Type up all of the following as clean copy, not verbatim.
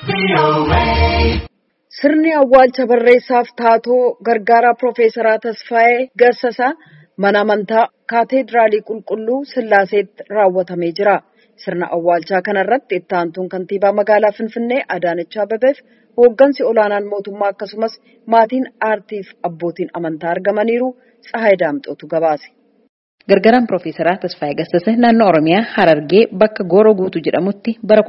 Sirni awwaalcha barreessaaf taatoo gargaaraa Piroofeesaraa Tasfaayee Gassasaa mana amantaa Kaateedraalii Qulqulluu Sillaaseetti raawwatamee jira. Sirna awwaalchaa kanarratti itti aantuun kantiibaa magaalaa Finfinnee Adaanech Abeebeef hooggansi olaanaan mootummaa akkasumas maatiin aartiif abbootiin amantaa argamaniiru. Tsahaay Daamxootu gabaase. Gargaaraan Piroofeesaraa Tasfaayee Gassasee naannoo Oromiyaa Harargee bakka Gooroo Guutuu jedhamutti bara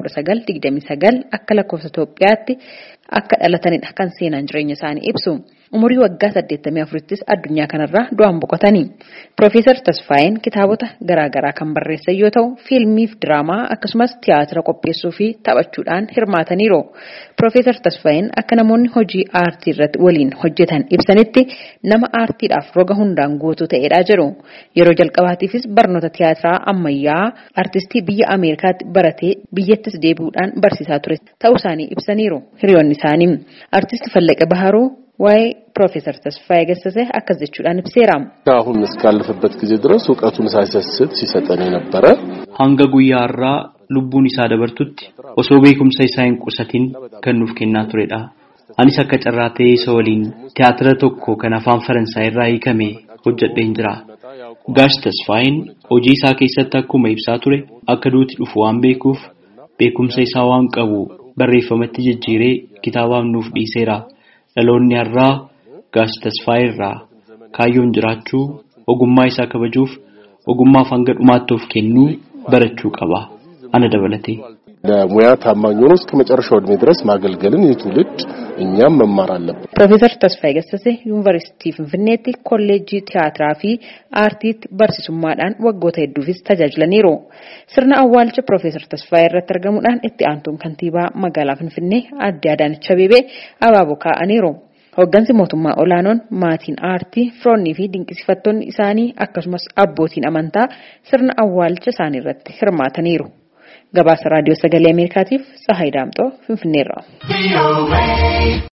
1929 akka lakkoofsa Itoophiyaatti akka dhalatanidha kan seenaan jireenya isaanii ibsu. Umurii waggaa 84ttis addunyaa kanarraa du'aan boqotanii. Piroofeesar Tasfaayeen kitaabota garaagaraa kan barreessan yoo ta'u, fiilmiif diraamaa akkasumas tiyaatira qopheessuu fi taphachuudhaan hirmaataniiru. Piroofeesar Tasfaayeen akka namoonni hojii aartii irratti waliin hojjetan ibsanitti nama aartiidhaaf roga hundaan guutuu ta'edha jedhu. Yeroo jalqabaatiifis barnoota tiyaatiraa ammayyaa aartistii biyya Ameerikaatti baratee biyyattis deebi'uudhaan barsiisaa ture ta'uu isaanii ibsaniiru. Hiriyoonni isaanii aartisti Fallaqee Baharuu waa'ee Piroofeesar Tasfaayee Gassasee akkas jechuudhaan ibseera. አሁን እስካለፈበት ጊዜ ድረስ ዕውቀቱን ሳይሰስት ሲሰጠን የነበረ hanga guyyaarraa lubbuun isaa dabartutti osoo beekumsa isaa hin qusatin kan nuuf kennaa turedha. Anis akka carraa ta'ee isa waliin tiyaatira tokko kan afaan Faransaay irraa hiikame hojjedheen jira. Gaash Tasfaayeen hojii isaa keessatti akkuma ibsaa ture akka duuti dhufu waan beekuuf beekumsa isaa waan qabu barreeffamatti jijjiiree kitaabaaf nuuf dhiiseera. Dhaloonni har'aa Gaash Tasfaayee irraa kaayyoon jiraachuu, ogummaa isaa kabajuuf, ogummaaf hanga dhumaatti of kennuu barachuu qaba. Ana dabalatee. ለሙያ ታማኝ ሆኖ እስከ መጨረሻው ዕድሜ ድረስ ማገልገልን የትውልድ እኛም መማር አለብን። Piroofeesar Tasfaayee Gassasee Yuunivarsiitii Finfinneetti kolleejjii tiyaatiraa fi aartiitti barsiisummaadhaan waggoota hedduufis tajaajilaniiru. Sirna awwaalcha Piroofeesar Tasfaayee irratti argamuudhaan itti aantuun kantiibaa magaalaa Finfinnee Aadde Adaanech Abeebee abaaboo kaa'aniiru. Hooggansi mootummaa olaanoon maatiin aartii, firoonnii fi dinqisiifattoonni isaanii akkasumas abbootiin amantaa sirna awwaalcha isaanii irratti hirmaataniiru. Gabaasa Raadiyoo Sagalee Ameerikaatiif Tsahaay Daamxoo Finfinneerraa.